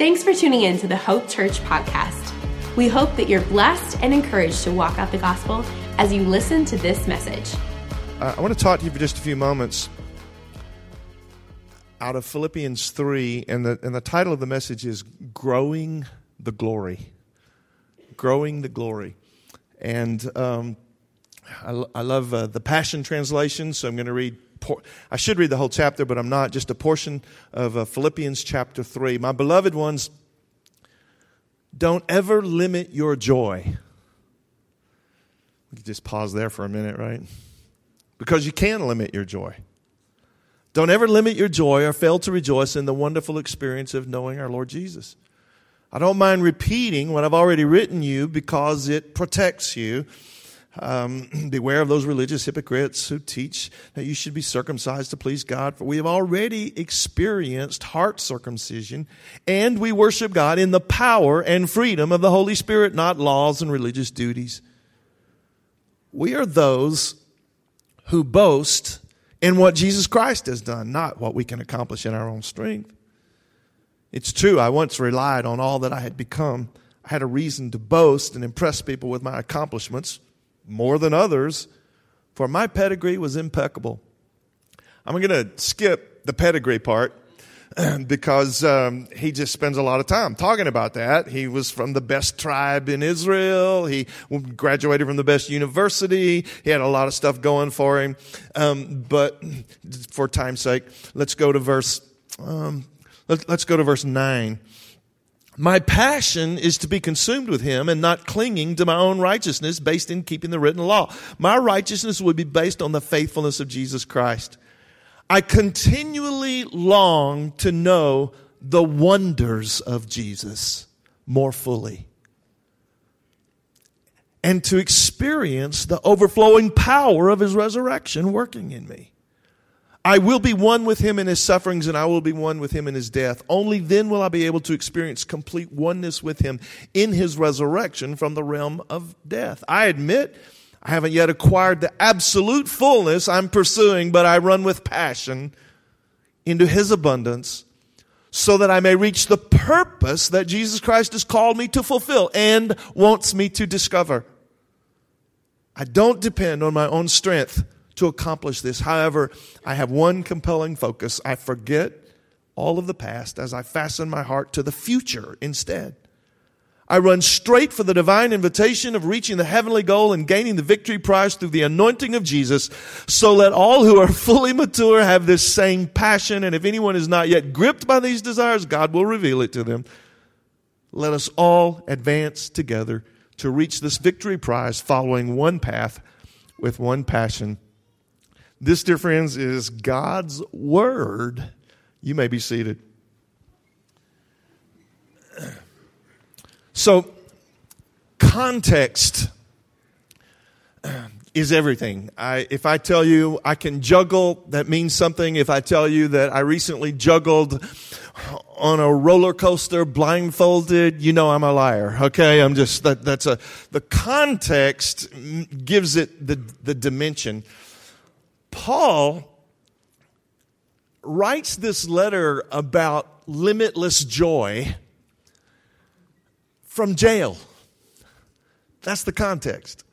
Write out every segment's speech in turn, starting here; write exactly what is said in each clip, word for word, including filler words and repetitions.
Thanks for tuning in to the Hope Church podcast. We hope that you're blessed and encouraged to walk out the gospel as you listen to this message. Uh, I want to talk to you for just a few moments out of Philippians three, and the, and the title of the message is Growing the Glory. Growing the Glory. And um, I, I love uh, the Passion Translation, so I'm going to read, por- I should read the whole chapter, but I'm not, just a portion of uh, Philippians chapter three. My beloved ones, don't ever limit your joy. We could just pause there for a minute, right? Because you can limit your joy. Don't ever limit your joy or fail to rejoice in the wonderful experience of knowing our Lord Jesus. I don't mind repeating what I've already written you because it protects you. Um, beware of those religious hypocrites who teach that you should be circumcised to please God, for we have already experienced heart circumcision, and we worship God in the power and freedom of the Holy Spirit, not laws and religious duties. We are those who boast in what Jesus Christ has done, not what we can accomplish in our own strength. It's true, I once relied on all that I had become. I had a reason to boast and impress people with my accomplishments more than others, for my pedigree was impeccable. I'm going to skip the pedigree part because um, he just spends a lot of time talking about that. He was from the best tribe in Israel. He graduated from the best university. He had a lot of stuff going for him. Um, but for time's sake, let's go to verse. Um, let, let's go to verse nine. My passion is to be consumed with him and not clinging to my own righteousness based in keeping the written law. My righteousness would be based on the faithfulness of Jesus Christ. I continually long to know the wonders of Jesus more fully and to experience the overflowing power of his resurrection working in me. I will be one with him in his sufferings, and I will be one with him in his death. Only then will I be able to experience complete oneness with him in his resurrection from the realm of death. I admit I haven't yet acquired the absolute fullness I'm pursuing, but I run with passion into his abundance so that I may reach the purpose that Jesus Christ has called me to fulfill and wants me to discover. I don't depend on my own strength to accomplish this. However, I have one compelling focus. I forget all of the past as I fasten my heart to the future instead. I run straight for the divine invitation of reaching the heavenly goal and gaining the victory prize through the anointing of Jesus. So let all who are fully mature have this same passion. And if anyone is not yet gripped by these desires, God will reveal it to them. Let us all advance together to reach this victory prize, following one path with one passion. This, dear friends, is God's Word. You may be seated. So, context is everything. I, if I tell you I can juggle, that means something. If I tell you that I recently juggled on a roller coaster blindfolded, you know I'm a liar. Okay, I'm just that. That's a the context gives it the the dimension. Paul writes this letter about limitless joy from jail. That's the context.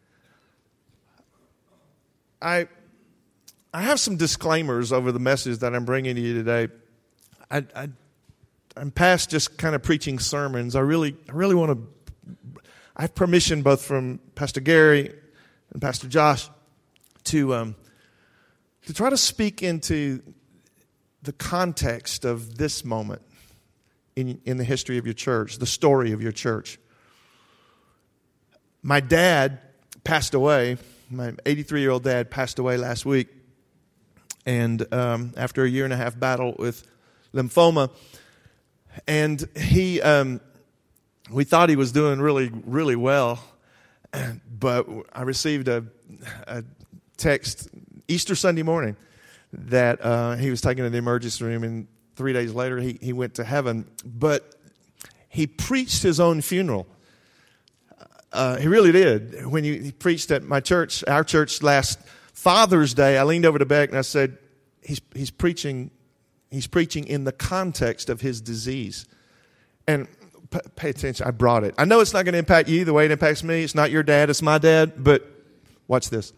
I I have some disclaimers over the message that I'm bringing to you today. I, I I'm past just kind of preaching sermons. I really I really want to. I have permission both from Pastor Gary and Pastor Josh to. Um, To try to speak into the context of this moment in, in the history of your church, the story of your church. My dad passed away. My eighty-three-year-old dad passed away last week. And um, after a year and a half battle with lymphoma. And he, um, we thought he was doing really, really well. But I received a, a text Easter Sunday morning that uh, he was taken to the emergency room, and three days later he, he went to heaven. But he preached his own funeral. Uh, he really did. When he, he preached at my church, our church last Father's Day, I leaned over to Beck and I said, he's, he's preaching he's preaching in the context of his disease. and p- pay attention, I brought it. I know it's not going to impact you the way it impacts me. It's not your dad, it's my dad, but watch this.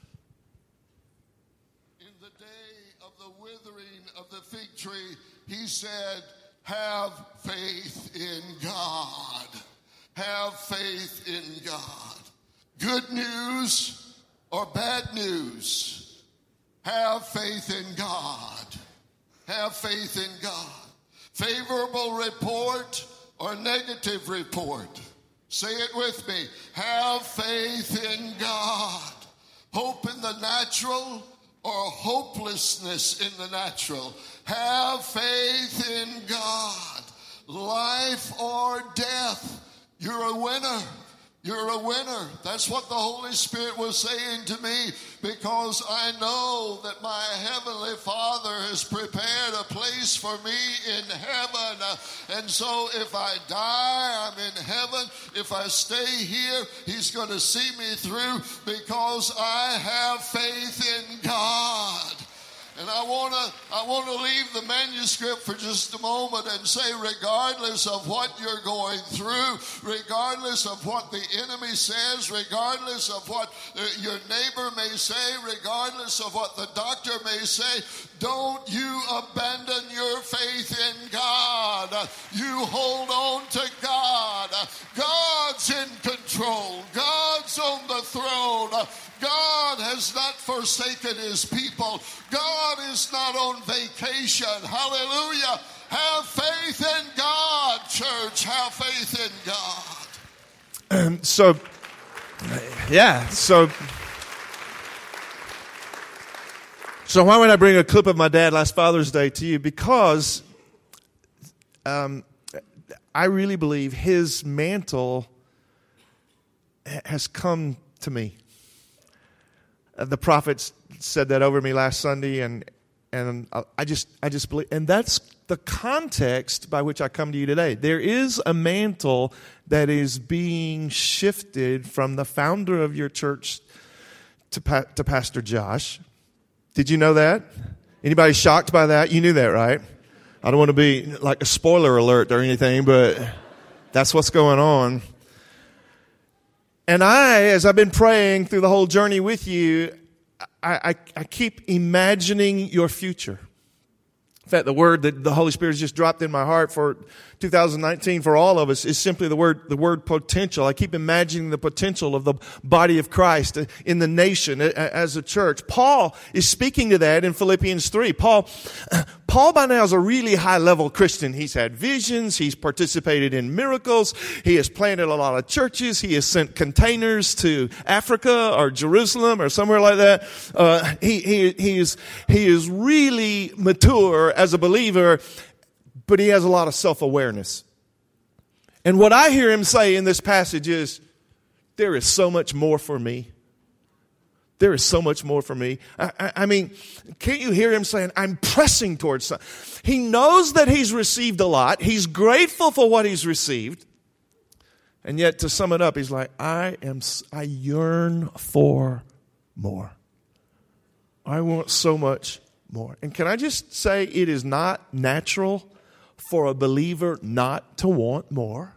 In the day of the withering of the fig tree, he said, have faith in God. Have faith in God. Good news or bad news, have faith in God. Have faith in God. Favorable report or negative report. Say it with me. Have faith in God. Hope in the natural or hopelessness in the natural. Have faith in God. Life or death. You're a winner. You're a winner. That's what the Holy Spirit was saying to me, because I know that my Heavenly Father has prepared a place for me in heaven. And so if I die, I'm in heaven. If I stay here, He's going to see me through because I have faith in God. And I want to I want to leave the manuscript for just a moment and say, regardless of what you're going through, regardless of what the enemy says, regardless of what uh, your neighbor may say, regardless of what the doctor may say, don't you abandon your faith in God. You hold on to God. God's in control. God's on the throne. God has not forsaken His people. God is not on vacation. Hallelujah. Have faith in God, church. Have faith in God. Um, so, yeah, so... So why would I bring a clip of my dad last Father's Day to you? Because um, I really believe his mantle has come to me. Uh, the prophets said that over me last Sunday, and and I just I just believe, and that's the context by which I come to you today. There is a mantle that is being shifted from the founder of your church to pa- to Pastor Josh. Did you know that? Anybody shocked by that? You knew that, right? I don't want to be like a spoiler alert or anything, but that's what's going on. And I, as I've been praying through the whole journey with you, I, I, I keep imagining your future. In fact, the word that the Holy Spirit has just dropped in my heart for two thousand nineteen for all of us is simply the word the word potential. I keep imagining the potential of the body of Christ in the nation as a church. Paul is speaking to that in Philippians three. Paul, Paul by now is a really high-level Christian. He's had visions. He's participated in miracles. He has planted a lot of churches. He has sent containers to Africa or Jerusalem or somewhere like that. Uh, he, he, he is, he is really mature as a believer, but he has a lot of self-awareness. And what I hear him say in this passage is, there is so much more for me. There is so much more for me. I, I, I mean, can't you hear him saying, I'm pressing towards something? He knows that he's received a lot. He's grateful for what he's received. And yet, to sum it up, he's like, I am, I yearn for more. I want so much more. And can I just say, it is not natural for a believer not to want more.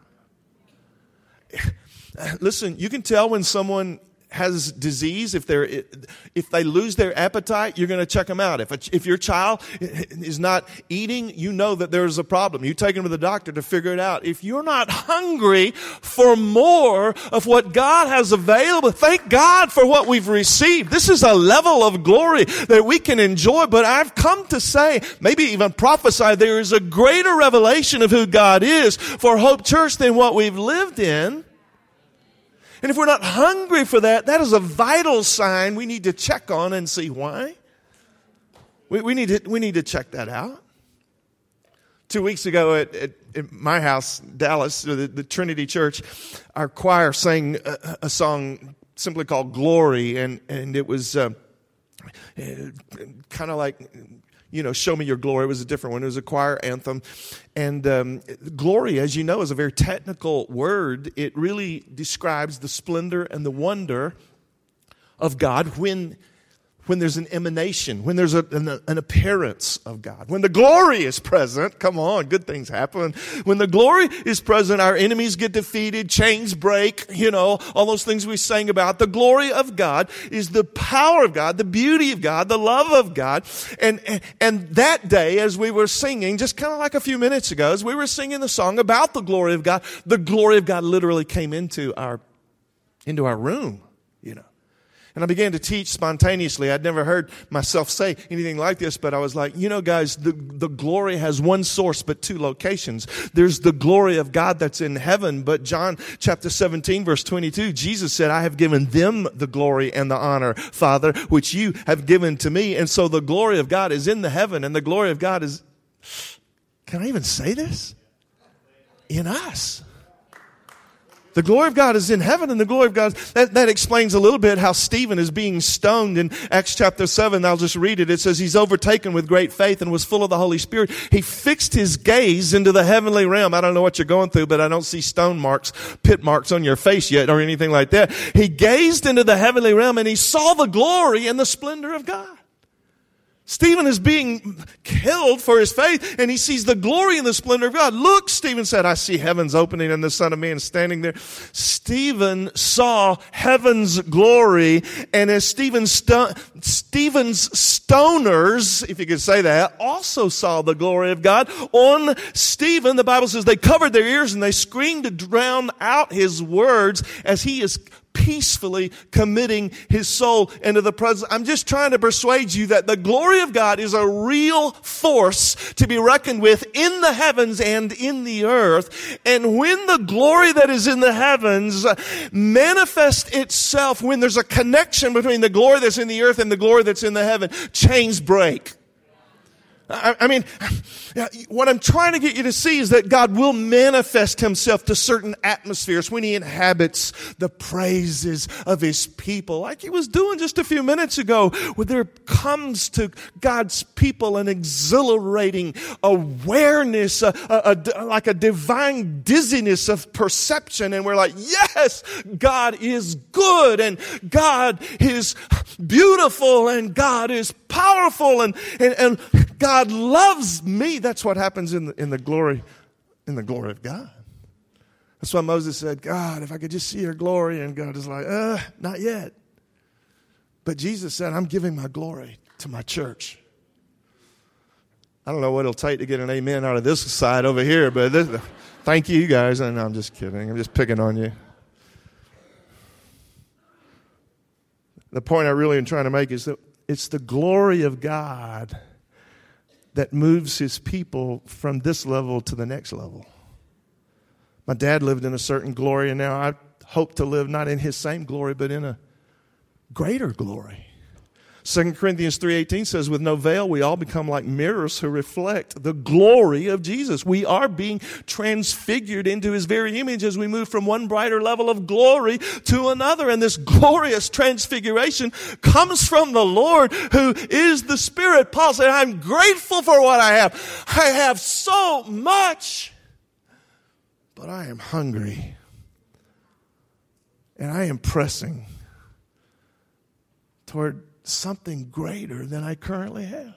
Listen, you can tell when someone has disease, if they're if they lose their appetite, you're going to check them out. If a, if your child is not eating, you know that there's a problem. You take them to the doctor to figure it out. If you're not hungry for more of what God has available, thank God for what we've received. This is a level of glory that we can enjoy. But I've come to say, maybe even prophesy, there is a greater revelation of who God is for Hope Church than what we've lived in. And if we're not hungry for that, that is a vital sign we need to check on and see why. We, we need to we need to check that out. Two weeks ago at, at, at my house, Dallas, the, the Trinity Church, our choir sang a, a song simply called "Glory," and and it was uh, kind of like, you know, "Show Me Your Glory." It was a different one. It was a choir anthem. And um, glory, as you know, is a very technical word. It really describes the splendor and the wonder of God when when there's an emanation, when there's a, an, an appearance of God. When the glory is present, come on, good things happen. When the glory is present, our enemies get defeated, chains break, you know, all those things we sang about. The glory of God is the power of God, the beauty of God, the love of God. And, and, and that day, as we were singing, just kind of like a few minutes ago, as we were singing the song about the glory of God, the glory of God literally came into our, into our room, you know. And I began to teach spontaneously. I'd never heard myself say anything like this, but I was like, you know, guys, the, the glory has one source but two locations. There's the glory of God that's in heaven, but John chapter seventeen, verse twenty-two, Jesus said, I have given them the glory and the honor, Father, which you have given to me. And so the glory of God is in the heaven, and the glory of God is, can I even say this? In us. The glory of God is in heaven, and the glory of God, that, that explains a little bit how Stephen is being stoned in Acts chapter seven. I'll just read it. It says, he's overtaken with great faith and was full of the Holy Spirit. He fixed his gaze into the heavenly realm. I don't know what you're going through, but I don't see stone marks, pit marks on your face yet or anything like that. He gazed into the heavenly realm and he saw the glory and the splendor of God. Stephen is being killed for his faith, and he sees the glory and the splendor of God. Look, Stephen said, I see heavens opening and the Son of Man standing there. Stephen saw heaven's glory, and as Stephen sto- Stephen's stoners, if you could say that, also saw the glory of God on Stephen. The Bible says they covered their ears and they screamed to drown out his words as he is peacefully committing his soul into the presence. I'm just trying to persuade you that the glory of God is a real force to be reckoned with in the heavens and in the earth. And when the glory that is in the heavens manifests itself, when there's a connection between the glory that's in the earth and the glory that's in the heaven, chains break. I, I mean, what I'm trying to get you to see is that God will manifest himself to certain atmospheres when he inhabits the praises of his people. Like he was doing just a few minutes ago, where there comes to God's people an exhilarating awareness, a, a, a, like a divine dizziness of perception. And we're like, yes, God is good, and God is beautiful, and God is powerful, and, and, and God loves me. That's what happens in the, in the glory, in the glory of God. That's why Moses said, God, if I could just see your glory. And God is like, uh, not yet. But Jesus said, I'm giving my glory to my church. I don't know what it'll take to get an amen out of this side over here, but this, thank you guys. And no, I'm just kidding. I'm just picking on you. The point I really am trying to make is that it's the glory of God that moves his people from this level to the next level. My dad lived in a certain glory, and now I hope to live not in his same glory, but in a greater glory. Second Corinthians three eighteen says, with no veil, we all become like mirrors who reflect the glory of Jesus. We are being transfigured into his very image as we move from one brighter level of glory to another. And this glorious transfiguration comes from the Lord, who is the Spirit. Paul said, I'm grateful for what I have. I have so much, but I am hungry. And I am pressing toward something greater than I currently have.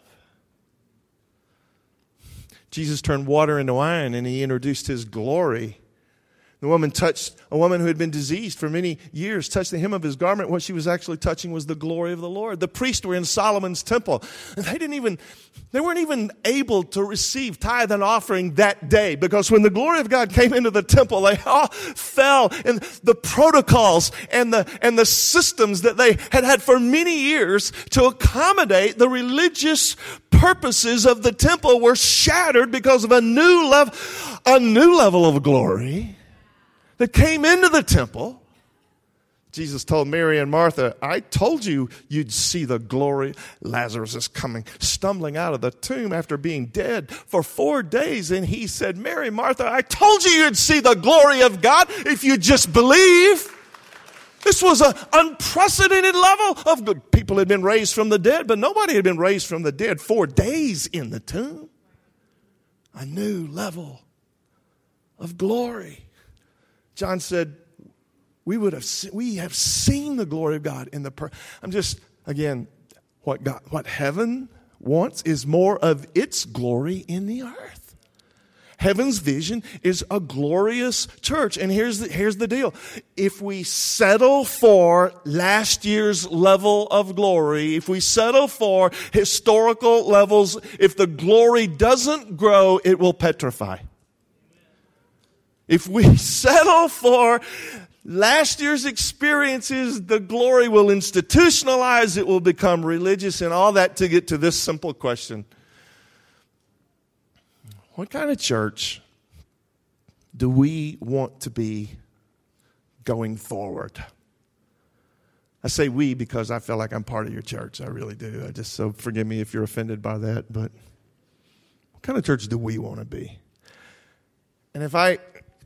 Jesus turned water into wine, and he introduced his glory. The woman touched, a woman who had been diseased for many years, touched the hem of his garment. What she was actually touching was the glory of the Lord. The priests were in Solomon's temple, and they didn't even, they weren't even able to receive tithe and offering that day, because when the glory of God came into the temple, they all fell, and the protocols and the, and the systems that they had had for many years to accommodate the religious purposes of the temple were shattered because of a new level, a new level of glory that came into the temple. Jesus told Mary and Martha, I told you you'd see the glory. Lazarus is coming, stumbling out of the tomb after being dead for four days. And he said, Mary, Martha, I told you you'd see the glory of God if you just believe. This was an unprecedented level of good. People had been raised from the dead, but nobody had been raised from the dead four days in the tomb. A new level of glory. John said, we would have, se- we have seen the glory of God in the, per-. I'm just, again, What God, what heaven wants is more of its glory in the earth. Heaven's vision is a glorious church. And here's the, here's the deal. If we settle for last year's level of glory, if we settle for historical levels, if the glory doesn't grow, it will petrify. If we settle for last year's experiences, the glory will institutionalize, it will become religious, and all that to get to this simple question. What kind of church do we want to be going forward? I say we because I feel like I'm part of your church. I really do. I just, so forgive me if you're offended by that, but what kind of church do we want to be? And if I...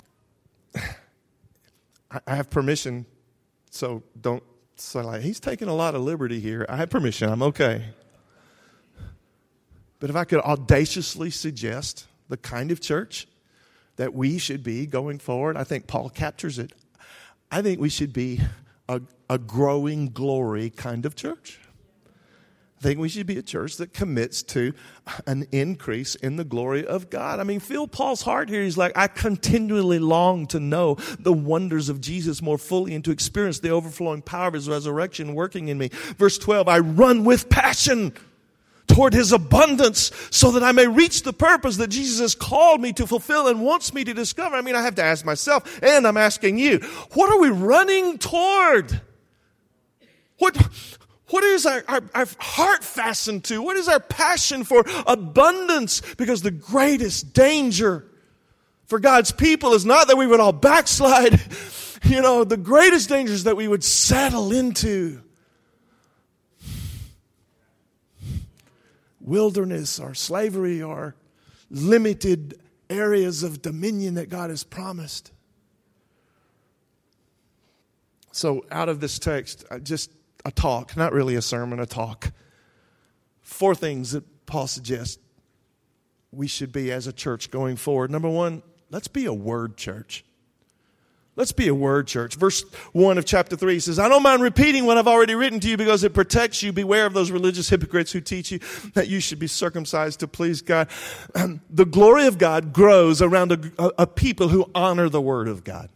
I have permission, so don't say like, he's taking a lot of liberty here. I have permission. I'm okay. But if I could audaciously suggest the kind of church that we should be going forward, I think Paul captures it. I think we should be a, a growing glory kind of church. I think we should be a church that commits to an increase in the glory of God. I mean, feel Paul's heart here. He's like, I continually long to know the wonders of Jesus more fully and to experience the overflowing power of his resurrection working in me. Verse twelve, I run with passion toward his abundance so that I may reach the purpose that Jesus has called me to fulfill and wants me to discover. I mean, I have to ask myself, and I'm asking you, what are we running toward? What... What is our, our, our heart fastened to? What is our passion for abundance? Because the greatest danger for God's people is not that we would all backslide. You know, the greatest danger is that we would settle into wilderness or slavery or limited areas of dominion that God has promised. So out of this text, I just... a talk, not really a sermon, a talk. Four things that Paul suggests we should be as a church going forward. Number one, let's be a word church. Let's be a word church. Verse one of chapter three says, I don't mind repeating what I've already written to you because it protects you. Beware of those religious hypocrites who teach you that you should be circumcised to please God. Um, the glory of God grows around a, a, a people who honor the word of God.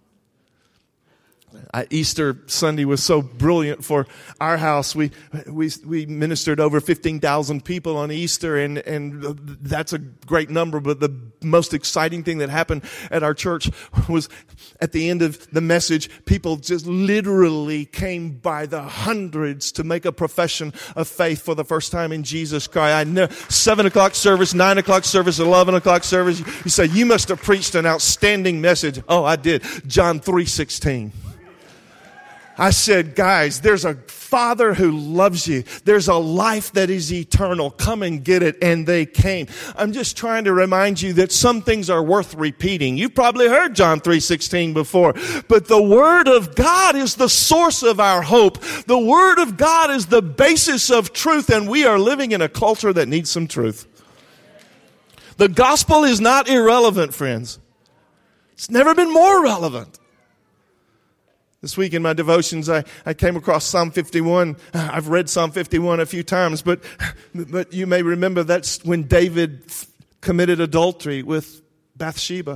I, Easter Sunday was so brilliant for our house. We we we ministered over fifteen thousand people on Easter, and and that's a great number. But the most exciting thing that happened at our church was at the end of the message, people just literally came by the hundreds to make a profession of faith for the first time in Jesus Christ. I know seven o'clock service, nine o'clock service, eleven o'clock service. You say you must have preached an outstanding message. Oh, I did. John three sixteen. I said, guys, there's a Father who loves you. There's a life that is eternal. Come and get it. And they came. I'm just trying to remind you that some things are worth repeating. You've probably heard John three sixteen before. But the Word of God is the source of our hope. The Word of God is the basis of truth. And we are living in a culture that needs some truth. The gospel is not irrelevant, friends. It's never been more relevant. This week in my devotions, I, I came across Psalm fifty-one. I've read Psalm fifty-one a few times, but but you may remember that's when David committed adultery with Bathsheba.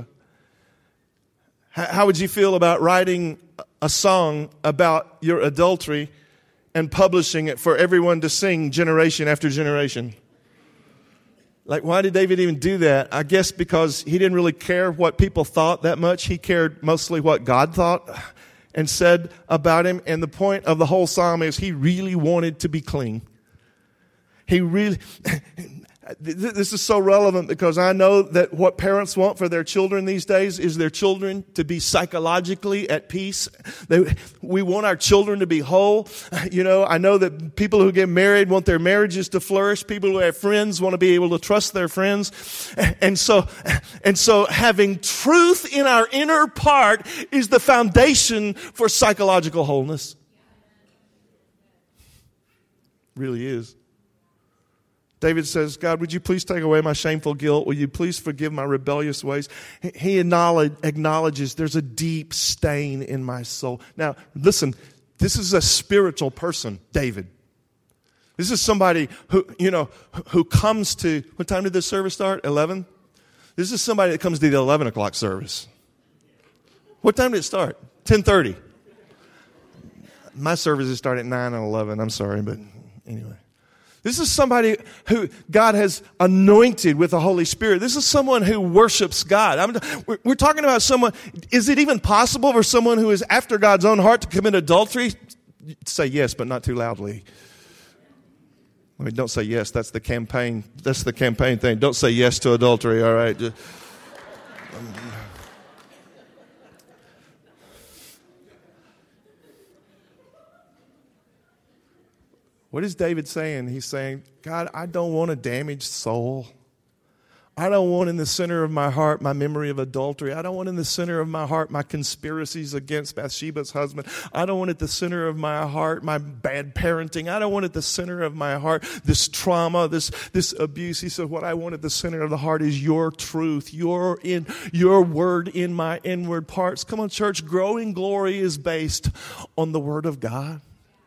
How, how would you feel about writing a song about your adultery and publishing it for everyone to sing generation after generation? Like, why did David even do that? I guess because he didn't really care what people thought that much. He cared mostly what God thought and said about him. And the point of the whole psalm is he really wanted to be clean. He really, this is so relevant because I know that what parents want for their children these days is their children to be psychologically at peace. They, we want our children to be whole. You know, I know that people who get married want their marriages to flourish. People who have friends want to be able to trust their friends. And so, and so having truth in our inner part is the foundation for psychological wholeness. Really is. David says, God, would you please take away my shameful guilt? Will you please forgive my rebellious ways? He acknowledges there's a deep stain in my soul. Now, listen, this is a spiritual person, David. This is somebody who, you know, who comes to, what time did this service start? eleven? This is somebody that comes to the eleven o'clock service. What time did it start? ten thirty. My services start at nine and eleven. I'm sorry, but anyway. This is somebody who God has anointed with the Holy Spirit. This is someone who worships God. I'm, we're, we're talking about someone, is it even possible for someone who is after God's own heart to commit adultery? Say yes, but not too loudly. I mean, don't say yes. That's the campaign. That's the campaign thing. Don't say yes to adultery, all right? Just, um, what is David saying? He's saying, God, I don't want a damaged soul. I don't want in the center of my heart my memory of adultery. I don't want in the center of my heart my conspiracies against Bathsheba's husband. I don't want at the center of my heart my bad parenting. I don't want at the center of my heart this trauma, this this abuse. He said, what I want at the center of the heart is your truth, your in your word in my inward parts. Come on, church, growing glory is based on the word of God.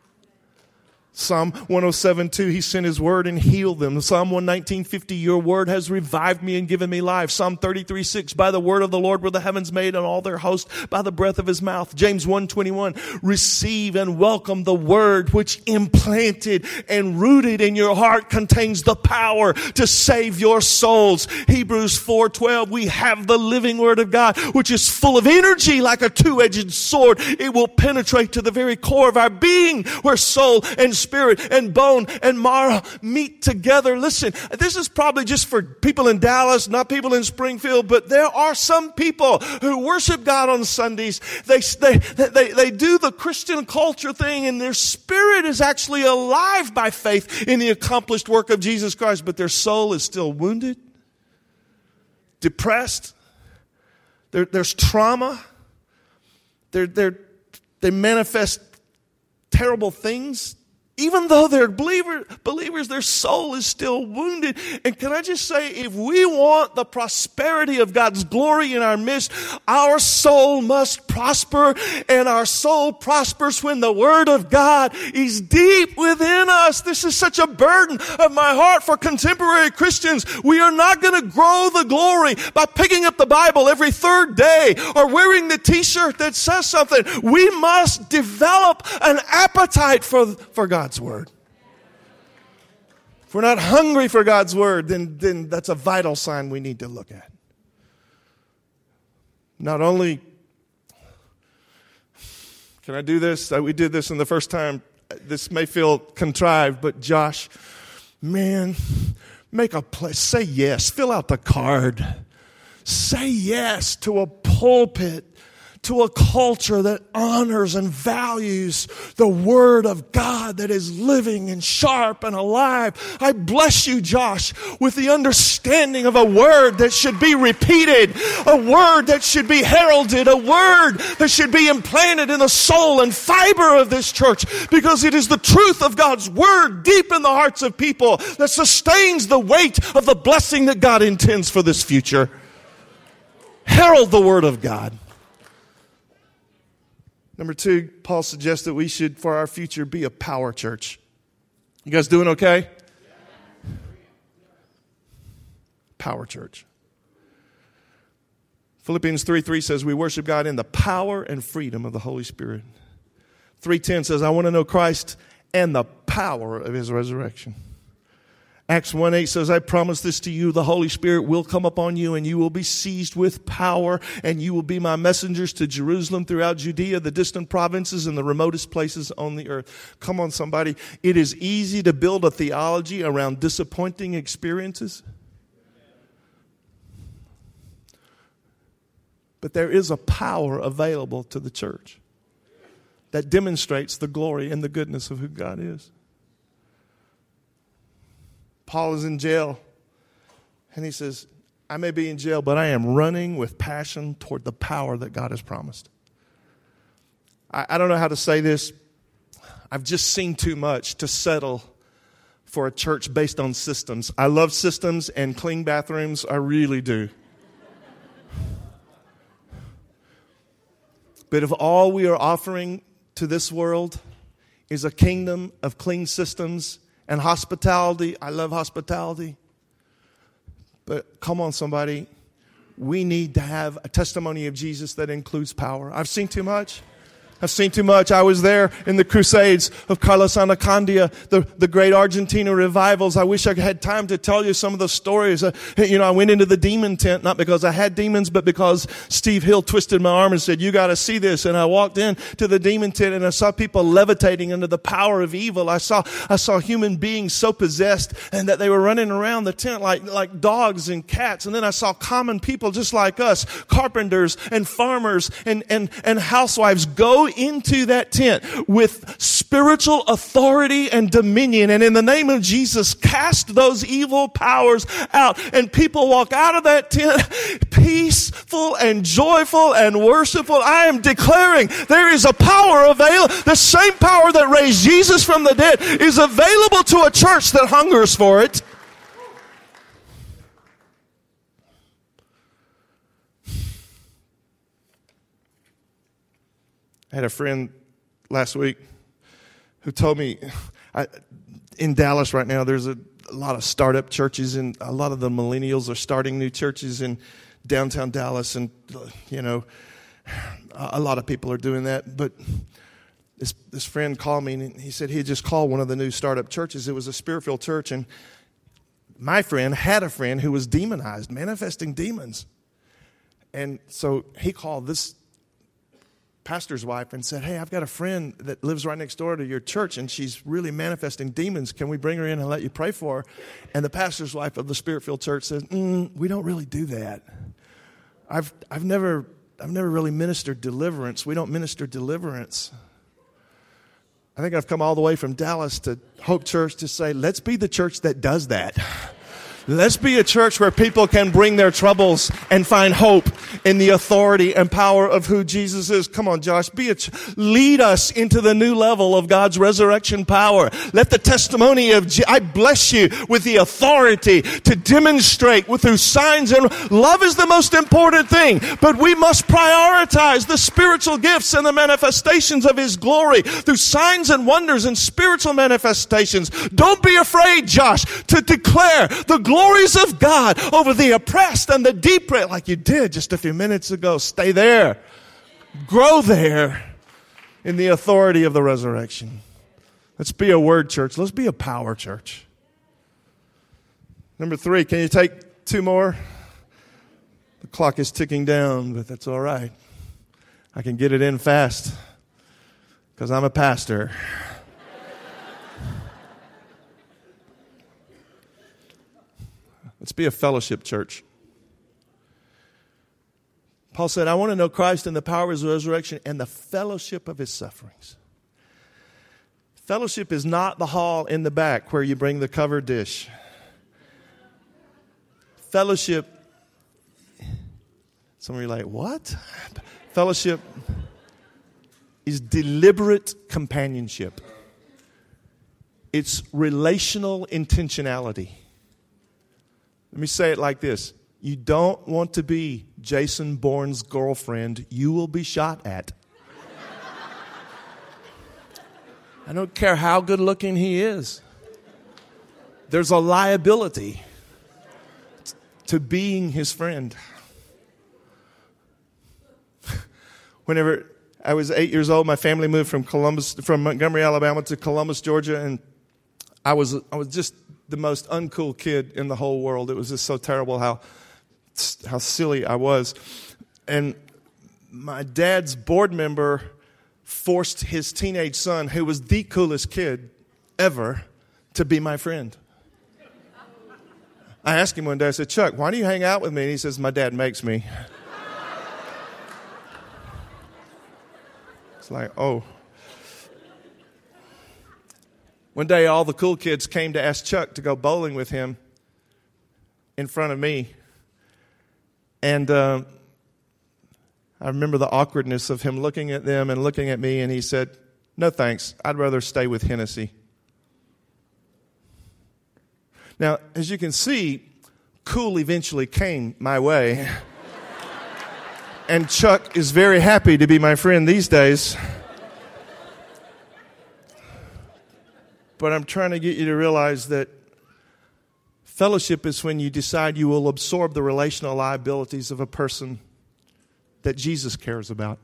Psalm one oh seven two, he sent his word and healed them. Psalm one nineteen fifty, your word has revived me and given me life. Psalm thirty-three six, by the word of the Lord were the heavens made and all their host by the breath of his mouth. James one twenty-one, receive and welcome the word which implanted and rooted in your heart contains the power to save your souls. Hebrews four twelve, we have the living word of God which is full of energy like a two-edged sword. It will penetrate to the very core of our being where soul and spirit and bone and marrow meet together. Listen, this is probably just for people in Dallas, not people in Springfield, but there are some people who worship God on Sundays. They, they, they, they do the Christian culture thing and their spirit is actually alive by faith in the accomplished work of Jesus Christ, but their soul is still wounded, depressed. There, there's trauma. They're, they're, they manifest terrible things. Even though they're believer, believers, their soul is still wounded. And can I just say, if we want the prosperity of God's glory in our midst, our soul must prosper. And our soul prospers when the word of God is deep within us. This is such a burden of my heart for contemporary Christians. We are not going to grow the glory by picking up the Bible every third day or wearing the t-shirt that says something. We must develop an appetite for, for God. God's word. If we're not hungry for God's word, then, then that's a vital sign we need to look at. Not only can I do this, we did this in the first time. This may feel contrived, but Josh, man, make a place. Say yes. Fill out the card. Say yes to a pulpit, to a culture that honors and values the word of God that is living and sharp and alive. I bless you, Josh, with the understanding of a word that should be repeated, a word that should be heralded, a word that should be implanted in the soul and fiber of this church, because it is the truth of God's word deep in the hearts of people that sustains the weight of the blessing that God intends for this future. Herald the word of God. Number two, Paul suggests that we should, for our future, be a power church. You guys doing okay? Power church. Philippians three three says we worship God in the power and freedom of the Holy Spirit. three ten says I want to know Christ and the power of his resurrection. Acts one eight says, I promise this to you, the Holy Spirit will come upon you and you will be seized with power and you will be my messengers to Jerusalem, throughout Judea, the distant provinces, and the remotest places on the earth. Come on, somebody. It is easy to build a theology around disappointing experiences. But there is a power available to the church that demonstrates the glory and the goodness of who God is. Paul is in jail, and he says, I may be in jail, but I am running with passion toward the power that God has promised. I, I don't know how to say this. I've just seen too much to settle for a church based on systems. I love systems and clean bathrooms. I really do. But if all we are offering to this world is a kingdom of clean systems and hospitality. I love hospitality. But come on, somebody. We need to have a testimony of Jesus that includes power. I've seen too much. I've seen too much. I was there in the crusades of Carlos Anacondia, the, the great Argentina revivals. I wish I had time to tell you some of the stories. Uh, you know, I went into the demon tent, not because I had demons, but because Steve Hill twisted my arm and said, you got to see this. And I walked in to the demon tent and I saw people levitating under the power of evil. I saw, I saw human beings so possessed and that they were running around the tent like, like dogs and cats. And then I saw common people just like us, carpenters and farmers and, and, and housewives go into that tent with spiritual authority and dominion, and in the name of Jesus cast those evil powers out, and people walk out of that tent peaceful and joyful and worshipful. I am declaring there is a power available. The same power that raised Jesus from the dead is available to a church that hungers for it. I had a friend last week who told me I, in Dallas right now there's a, a lot of startup churches, and a lot of the millennials are starting new churches in downtown Dallas, and you know a lot of people are doing that. But this this friend called me and he said he had just called one of the new startup churches. It was a Spirit-filled church, and my friend had a friend who was demonized, manifesting demons, and so he called this pastor's wife and said, hey, I've got a friend that lives right next door to your church, and she's really manifesting demons. Can we bring her in and let you pray for her? And the pastor's wife of the Spirit-filled church says, mm, we don't really do that. I've I've never I've never really ministered deliverance. We don't minister deliverance. I think I've come all the way from Dallas to Hope Church to say, let's be the church that does that. Let's be a church where people can bring their troubles and find hope in the authority and power of who Jesus is. Come on, Josh, be a ch- lead us into the new level of God's resurrection power. Let the testimony of Je- I bless you with the authority to demonstrate with through signs, and love is the most important thing. But we must prioritize the spiritual gifts and the manifestations of His glory through signs and wonders and spiritual manifestations. Don't be afraid, Josh, to declare the glories of God over the oppressed and the depressed, like you did just a few minutes ago. Stay there. Grow there in the authority of the resurrection. Let's be a word church. Let's be a power church. Number three, can you take two more? The clock is ticking down, but that's all right. I can get it in fast because I'm a pastor. Let's be a fellowship church. Paul said, I want to know Christ and the power of His resurrection and the fellowship of His sufferings. Fellowship is not the hall in the back where you bring the covered dish. Fellowship, some of you are like, what? Fellowship is deliberate companionship. It's relational intentionality. Let me say it like this. You don't want to be Jason Bourne's girlfriend. You will be shot at. I don't care how good looking he is. There's a liability to being his friend. Whenever I was eight years old, my family moved from Columbus, from Montgomery, Alabama to Columbus, Georgia, and I was I was just the most uncool kid in the whole world. It was just so terrible how how silly I was. And my dad's board member forced his teenage son, who was the coolest kid ever, to be my friend. I asked him one day, I said, Chuck, why do you hang out with me? And he says, my dad makes me. It's like, oh. One day, all the cool kids came to ask Chuck to go bowling with him in front of me. And uh, I remember the awkwardness of him looking at them and looking at me, and he said, no thanks, I'd rather stay with Hennessy. Now, as you can see, cool eventually came my way. And Chuck is very happy to be my friend these days. but I'm trying to get you to realize that fellowship is when you decide you will absorb the relational liabilities of a person that Jesus cares about.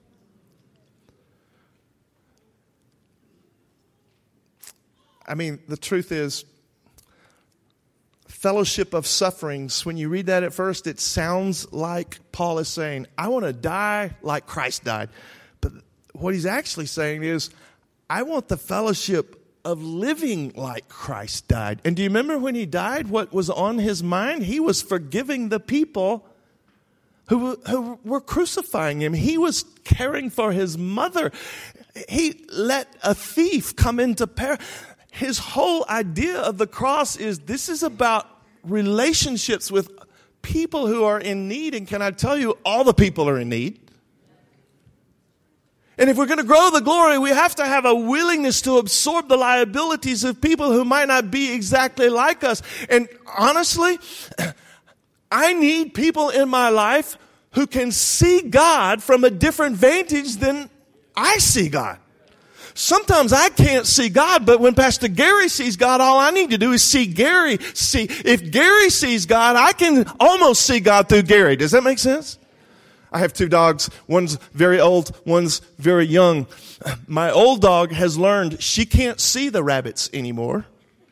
I mean, the truth is, fellowship of sufferings, when you read that at first, it sounds like Paul is saying, I want to die like Christ died. But what he's actually saying is, I want the fellowship of living like Christ died. And do you remember when he died, what was on his mind? He was forgiving the people who, who were crucifying him. He was caring for his mother. He let a thief come into paradise. His whole idea of the cross is this is about relationships with people who are in need. And can I tell you, all the people are in need. And if we're going to grow the glory, we have to have a willingness to absorb the liabilities of people who might not be exactly like us. And honestly, I need people in my life who can see God from a different vantage than I see God. Sometimes I can't see God, but when Pastor Gary sees God, all I need to do is see Gary see. If Gary sees God, I can almost see God through Gary. Does that make sense? I have two dogs. One's very old, one's very young. My old dog has learned she can't see the rabbits anymore.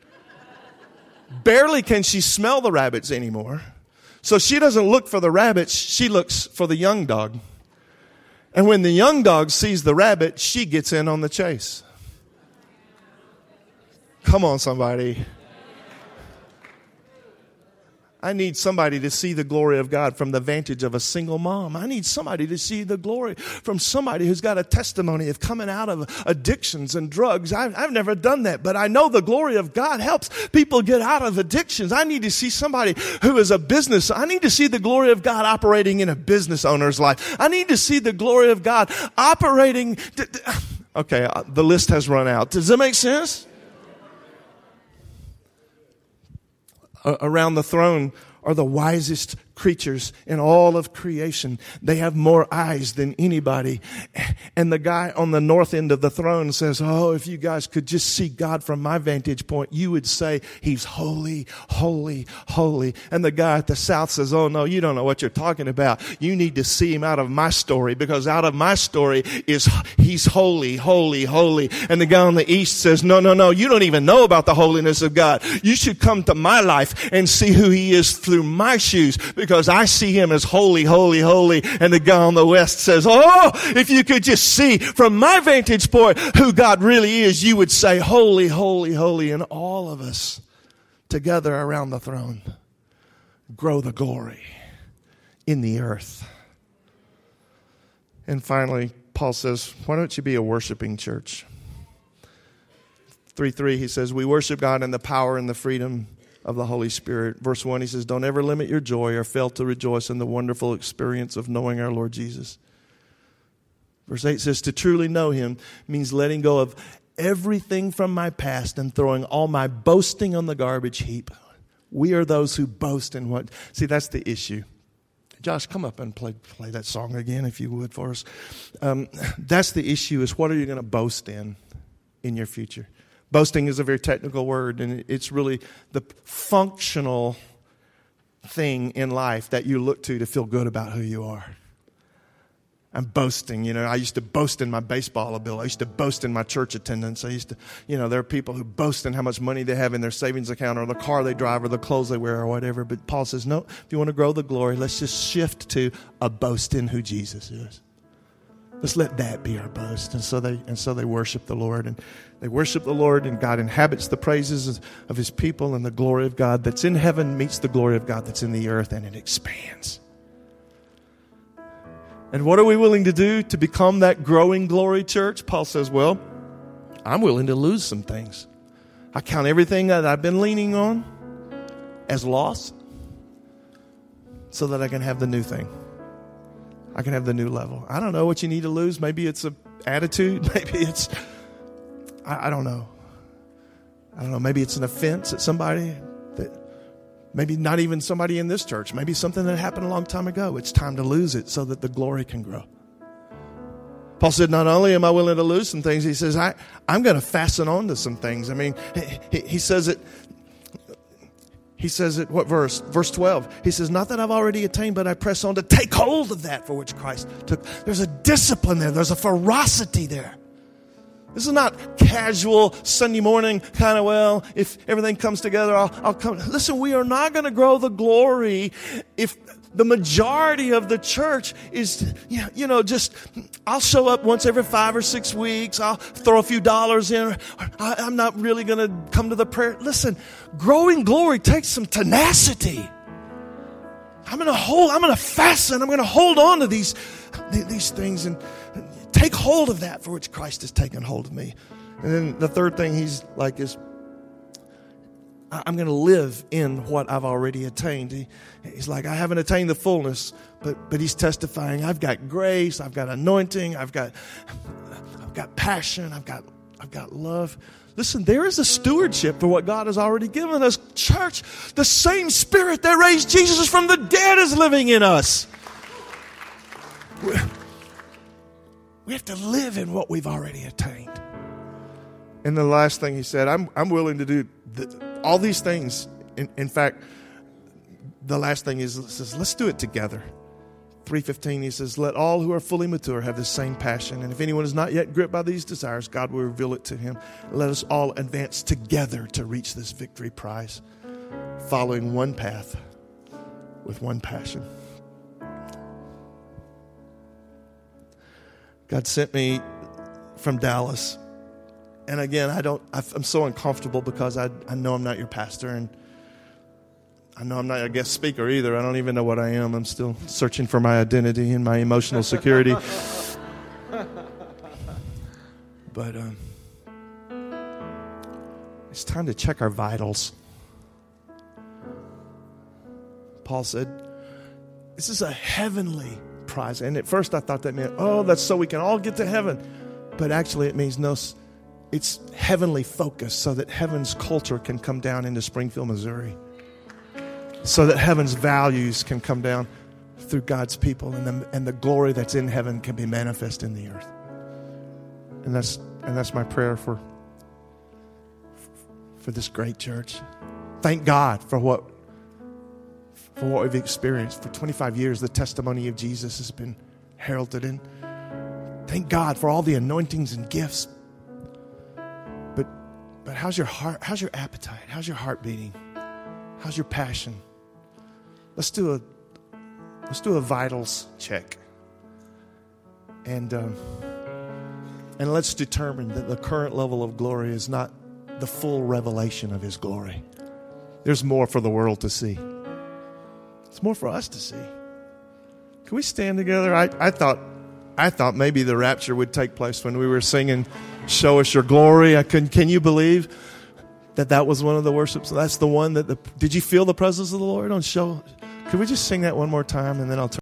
Barely can she smell the rabbits anymore. So she doesn't look for the rabbits, she looks for the young dog. And when the young dog sees the rabbit, she gets in on the chase. Come on, somebody. I need somebody to see the glory of God from the vantage of a single mom. I need somebody to see the glory from somebody who's got a testimony of coming out of addictions and drugs. I've, I've never done that, but I know the glory of God helps people get out of addictions. I need to see somebody who is a business. I need to see the glory of God operating in a business owner's life. I need to see the glory of God operating. Okay, the list has run out. Does that make sense? Around the throne are the wisest creatures in all of creation. They have more eyes than anybody. And the guy on the north end of the throne says, oh, if you guys could just see God from my vantage point, you would say he's holy, holy, holy. And the guy at the south says, oh, no, you don't know what you're talking about. You need to see him out of my story, because out of my story is he's holy, holy, holy. And the guy on the east says, no, no, no, you don't even know about the holiness of God. You should come to my life and see who he is through my shoes, because I see him as holy, holy, holy. And the guy on the west says, oh, if you could just see from my vantage point who God really is, you would say holy, holy, holy. And all of us together around the throne grow the glory in the earth. And finally, Paul says, why don't you be a worshiping church? three three, he says, we worship God in the power and the freedom of the Holy Spirit. Verse one, he says, don't ever limit your joy or fail to rejoice in the wonderful experience of knowing our Lord Jesus. Verse eight says, to truly know him means letting go of everything from my past and throwing all my boasting on the garbage heap. We are those who boast in what... See, that's the issue. Josh, come up and play play that song again, if you would, for us. Um, that's the issue, is what are you going to boast in in your future? Boasting is a very technical word, and it's really the functional thing in life that you look to to feel good about who you are. I'm boasting, you know, I used to boast in my baseball ability. I used to boast in my church attendance. I used to, you know, there are people who boast in how much money they have in their savings account or the car they drive or the clothes they wear or whatever. But Paul says, no, if you want to grow the glory, let's just shift to a boast in who Jesus is. Let's let that be our boast. And so they and so they worship the Lord. And they worship the Lord, and God inhabits the praises of his people, and the glory of God that's in heaven meets the glory of God that's in the earth, and it expands. And what are we willing to do to become that growing glory church? Paul says, well, I'm willing to lose some things. I count everything that I've been leaning on as loss so that I can have the new thing. I can have the new level. I don't know what you need to lose. Maybe it's an attitude. Maybe it's, I, I don't know. I don't know. Maybe it's an offense at somebody that, maybe not even somebody in this church. Maybe something that happened a long time ago. It's time to lose it so that the glory can grow. Paul said, not only am I willing to lose some things, he says, I, I'm going to fasten on to some things. I mean, he, he says it, he says it, what verse? Verse twelve. He says, not that I've already attained, but I press on to take hold of that for which Christ took. There's a discipline there. There's a ferocity there. This is not casual Sunday morning kind of, well, if everything comes together, I'll, I'll come. Listen, we are not going to grow the glory if the majority of the church is, you know, just, I'll show up once every five or six weeks. I'll throw a few dollars in. I, I'm not really going to come to the prayer. Listen, growing glory takes some tenacity. I'm going to hold, I'm going to fasten. I'm going to hold on to these, these things and take hold of that for which Christ has taken hold of me. And then the third thing he's like is, I'm going to live in what I've already attained. He, he's like, I haven't attained the fullness, but but he's testifying, I've got grace, I've got anointing, I've got I've got passion, I've got I've got love. Listen, there is a stewardship for what God has already given us. Church, the same Spirit that raised Jesus from the dead is living in us. We have to live in what we've already attained. And the last thing he said, I'm I'm willing to do the, all these things. In, in fact, the last thing is, says, let's do it together. three fifteen, he says, let all who are fully mature have the same passion. And if anyone is not yet gripped by these desires, God will reveal it to him. Let us all advance together to reach this victory prize, following one path with one passion. God sent me from Dallas. And again, I don't, I'm so uncomfortable because I, I know I'm not your pastor, and I know I'm not a guest speaker either. I don't even know what I am. I'm still searching for my identity and my emotional security. But um, it's time to check our vitals. Paul said, this is a heavenly prize. And at first I thought that meant, oh, that's so we can all get to heaven. But actually it means no, it's heavenly focus so that heaven's culture can come down into Springfield, Missouri. So that heaven's values can come down through God's people, and the, and the glory that's in heaven can be manifest in the earth. And that's and that's my prayer for for this great church. Thank God for what for what we've experienced. For twenty-five years, the testimony of Jesus has been heralded in. Thank God for all the anointings and gifts. But but how's your heart? How's your appetite? How's your heart beating? How's your passion? Let's do a let's do a vitals check, and um, and let's determine that the current level of glory is not the full revelation of His glory. There's more for the world to see. It's more for us to see. Can we stand together? I, I thought I thought maybe the rapture would take place when we were singing "Show Us Your Glory." I couldn't. Can you believe that that was one of the worships? That's the one that the. Did you feel the presence of the Lord on show? Could we just sing that one more time, and then I'll turn.